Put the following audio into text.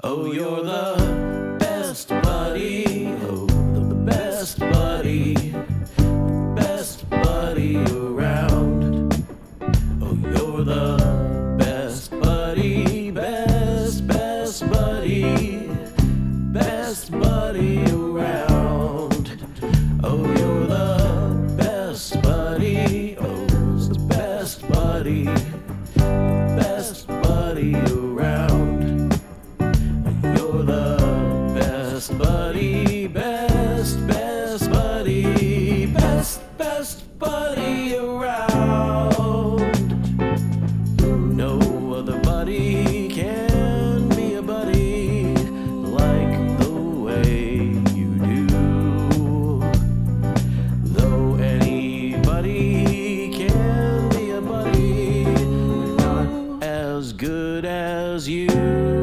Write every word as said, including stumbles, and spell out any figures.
Oh, you're the best buddy. Oh, the best buddy. Best buddy around. Oh, you're the best buddy. Best, best buddy. Best buddy around. Oh, you're the best buddy. Oh, the best buddy. Best buddy around. You're the best buddy, best, best buddy, best, best buddy around. No other buddy can be a buddy like the way you do. Though anybody can be a buddy, not as good as you.